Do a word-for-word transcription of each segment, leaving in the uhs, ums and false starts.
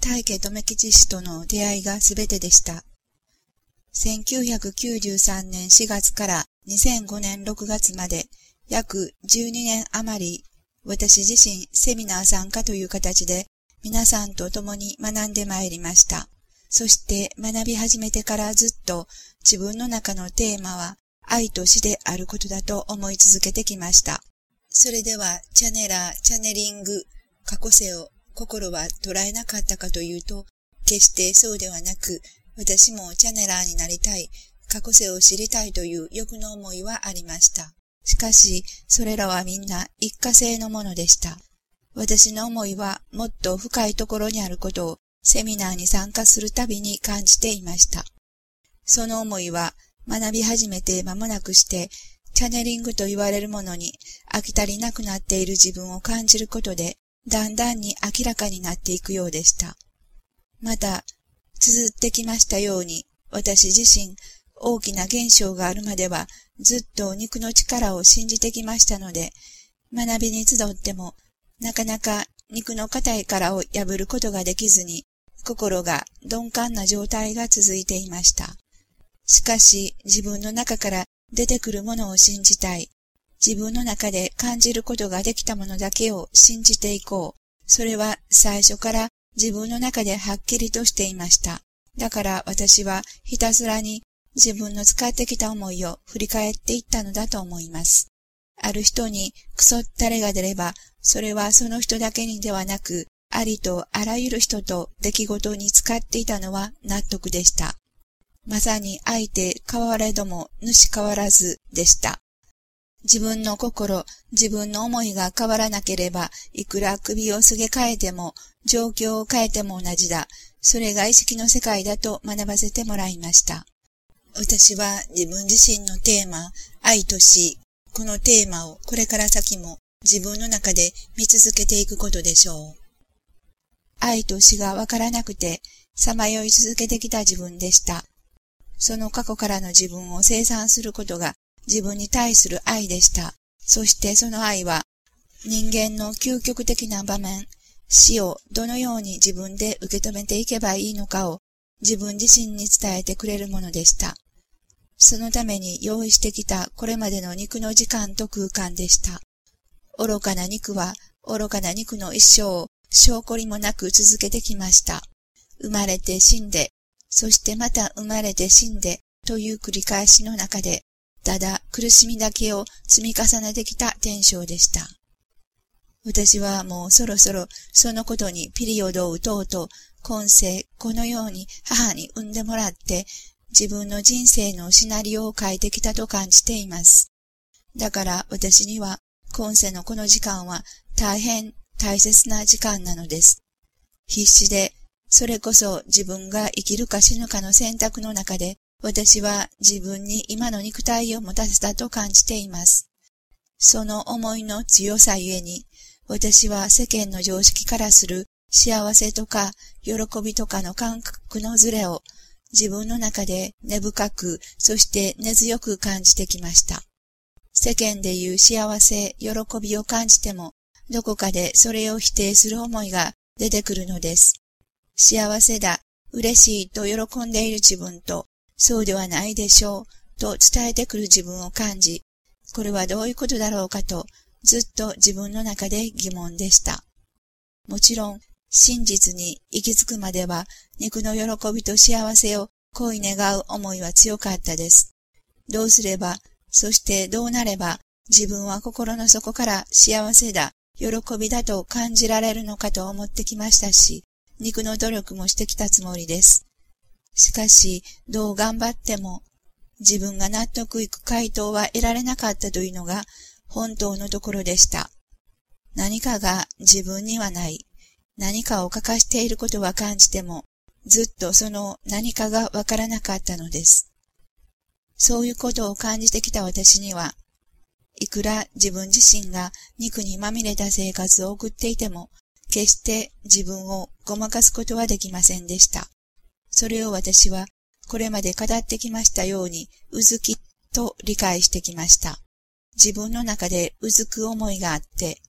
大家留吉氏との出会いがすべてでした。せんきゅうひゃくきゅうじゅうさんねんしがつからにせんごねんろくがつまで約じゅうにねん余り、私自身セミナー参加という形で皆さんと共に学んでまいりました。そして学び始めてからずっと自分の中のテーマは愛と死であることだと思い続けてきました。それではチャネラー、チャネリング、過去世を心は捉えなかったかというと、決してそうではなく、私もチャネラーになりたい、過去世を知りたいという欲の思いはありました。しかし、それらはみんな一過性のものでした。私の思いはもっと深いところにあることをセミナーに参加するたびに感じていました。その思いは学び始めて間もなくして、チャネリングと言われるものに飽き足りなくなっている自分を感じることで、だんだんに明らかになっていくようでした。また、綴ってきましたように、私自身、大きな現象があるまでは、ずっと肉の力を信じてきましたので、学びに集っても、なかなか肉の硬い殻を破ることができずに、心が鈍感な状態が続いていました。しかし、自分の中から出てくるものを信じたい。自分の中で感じることができたものだけを信じていこう。それは最初から自分の中ではっきりとしていました。だから私はひたすらに自分の使ってきた思いを振り返っていったのだと思います。ある人にクソったれが出れば、それはその人だけにではなく、ありとあらゆる人と出来事に使っていたのは納得でした。まさに相手変われども主変わらずでした。自分の心、自分の思いが変わらなければ、いくら首をすげ替えても、状況を変えても同じだ。それが意識の世界だと学ばせてもらいました。私は自分自身のテーマ、愛と死、このテーマをこれから先も自分の中で見続けていくことでしょう。愛と死がわからなくて、さまよい続けてきた自分でした。その過去からの自分を清算することが自分に対する愛でした。そしてその愛は人間の究極的な場面、死をどのように自分で受け止めていけばいいのかを自分自身に伝えてくれるものでした。そのために用意してきたこれまでの肉の時間と空間でした。愚かな肉は愚かな肉の一生を証拠りもなく続けてきました。生まれて死んで、そしてまた生まれて死んでという繰り返しの中で、ただ苦しみだけを積み重ねてきた天性でした。私はもうそろそろそのことにピリオドを打とうと、今世このように母に産んでもらって、自分の人生のシナリオを書いてきたと感じています。だから私には今世のこの時間は大変大切な時間なのです。必死で、それこそ自分が生きるか死ぬかの選択の中で、私は自分に今の肉体を持たせたと感じています。その思いの強さゆえに、私は世間の常識からする幸せとか喜びとかの感覚のズレを自分の中で根深く、そして根強く感じてきました。世間でいう幸せ、喜びを感じても、どこかでそれを否定する思いが出てくるのです。幸せだ、嬉しいと喜んでいる自分と、そうではないでしょう、と伝えてくる自分を感じ、これはどういうことだろうかと、ずっと自分の中で疑問でした。もちろん、真実に行き着くまでは、肉の喜びと幸せを恋願う思いは強かったです。どうすれば、そしてどうなれば、自分は心の底から幸せだ、喜びだと感じられるのかと思ってきましたし、肉の努力もしてきたつもりです。しかし、どう頑張っても、自分が納得いく回答は得られなかったというのが本当のところでした。何かが自分にはない。何かを欠かしていることは感じても、ずっとその何かがわからなかったのです。そういうことを感じてきた私には、いくら自分自身が肉にまみれた生活を送っていても、決して自分をごまかすことはできませんでした。それを私はこれまで語ってきましたように、うずきと理解してきました。自分の中でうずく思いがあって、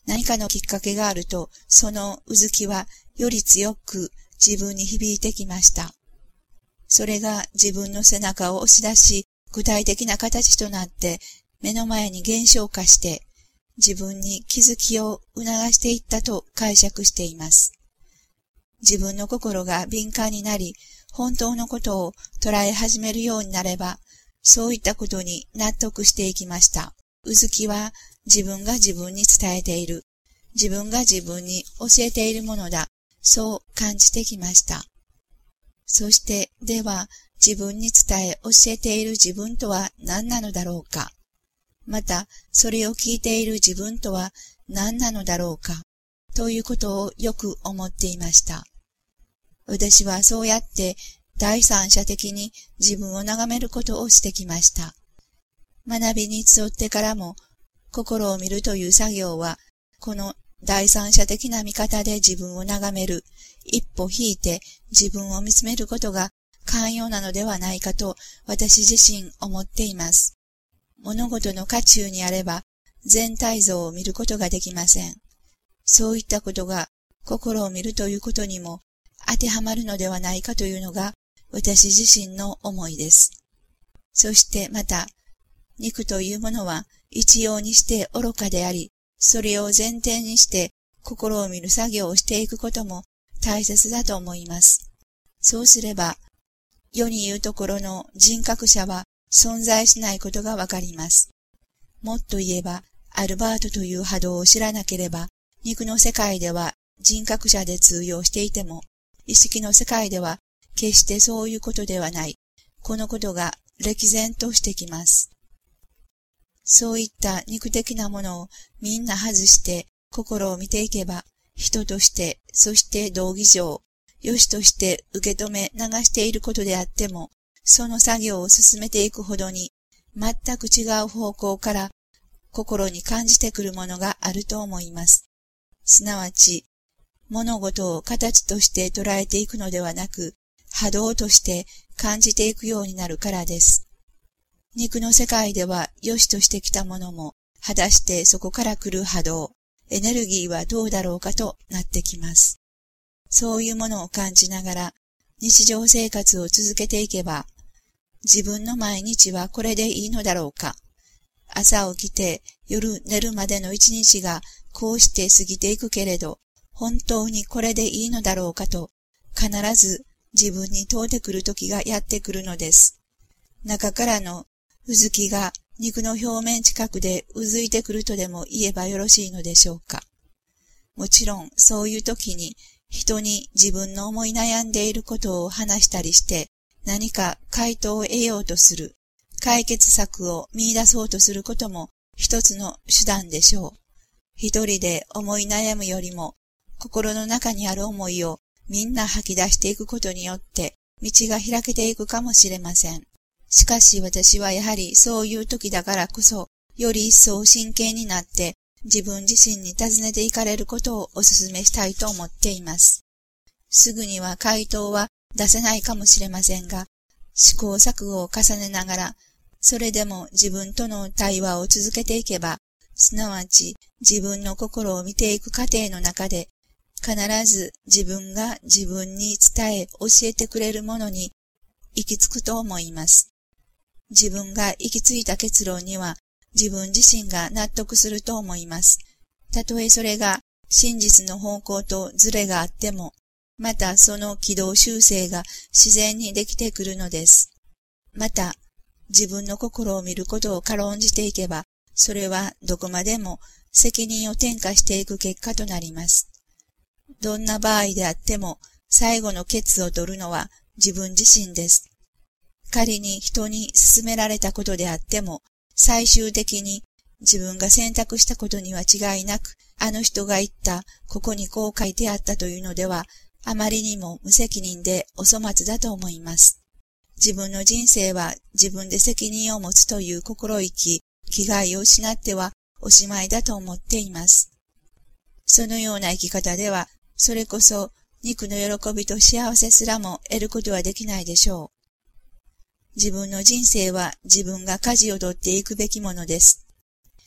何かのきっかけがあると、そのうずきはより強く自分に響いてきました。それが自分の背中を押し出し、具体的な形となって目の前に現象化して、自分に気づきを促していったと解釈しています。自分の心が敏感になり、本当のことを捉え始めるようになれば、そういったことに納得していきました。うずきは自分が自分に伝えている、自分が自分に教えているものだ、そう感じてきました。そして、では、自分に伝え教えている自分とは何なのだろうか。また、それを聞いている自分とは何なのだろうか。ということをよく思っていました。私はそうやって第三者的に自分を眺めることをしてきました。学びに集ってからも、心を見るという作業は、この第三者的な見方で自分を眺める、一歩引いて自分を見つめることが寛容なのではないかと私自身思っています。物事の渦中にあれば全体像を見ることができません。そういったことが心を見るということにも当てはまるのではないかというのが私自身の思いです。そしてまた、肉というものは一様にして愚かであり、それを前提にして心を見る作業をしていくことも大切だと思います。そうすれば、世に言うところの人格者は存在しないことがわかります。もっと言えば、アルバートという波動を知らなければ、肉の世界では人格者で通用していても、意識の世界では決してそういうことではない。このことが歴然としてきます。そういった肉的なものをみんな外して心を見ていけば、人として、そして道義上、良しとして受け止め流していることであっても、その作業を進めていくほどに、全く違う方向から心に感じてくるものがあると思います。すなわち、物事を形として捉えていくのではなく、波動として感じていくようになるからです。肉の世界では良しとしてきたものも、果たしてそこから来る波動、エネルギーはどうだろうかとなってきます。そういうものを感じながら日常生活を続けていけば、自分の毎日はこれでいいのだろうか。朝起きて夜寝るまでの一日がこうして過ぎていくけれど、本当にこれでいいのだろうかと必ず自分に問うてくる時がやってくるのです。中からのうずきが肉の表面近くでうずいてくるとでも言えばよろしいのでしょうか。もちろんそういう時に人に自分の思い悩んでいることを話したりして何か回答を得ようとする、解決策を見出そうとすることも一つの手段でしょう。一人で思い悩むよりも心の中にある思いをみんな吐き出していくことによって道が開けていくかもしれません。しかし私はやはりそういう時だからこそ、より一層真剣になって自分自身に尋ねていかれることをお勧めしたいと思っています。すぐには回答は出せないかもしれませんが、試行錯誤を重ねながら、それでも自分との対話を続けていけば、すなわち自分の心を見ていく過程の中で、必ず自分が自分に伝え教えてくれるものに行き着くと思います。自分が行き着いた結論には自分自身が納得すると思います。たとえそれが真実の方向とズレがあっても、またその軌道修正が自然にできてくるのです。また、自分の心を見ることを軽んじていけば、それはどこまでも責任を転嫁していく結果となります。どんな場合であっても、最後のケツを取るのは自分自身です。仮に人に勧められたことであっても、最終的に自分が選択したことには違いなく、あの人が言った、ここにこう書いてあったというのでは、あまりにも無責任でお粗末だと思います。自分の人生は自分で責任を持つという心意気、気概を失ってはおしまいだと思っています。そのような生き方では、それこそ肉の喜びと幸せすらも得ることはできないでしょう。自分の人生は自分が舵を取っていくべきものです。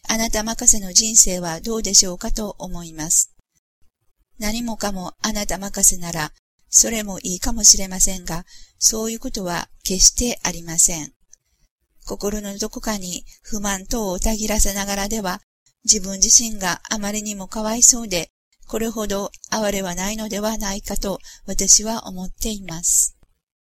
あなた任せの人生はどうでしょうかと思います。何もかもあなた任せなら、それもいいかもしれませんが、そういうことは決してありません。心のどこかに不満等をたぎらせながらでは、自分自身があまりにもかわいそうで、これほど哀れはないのではないかと私は思っています。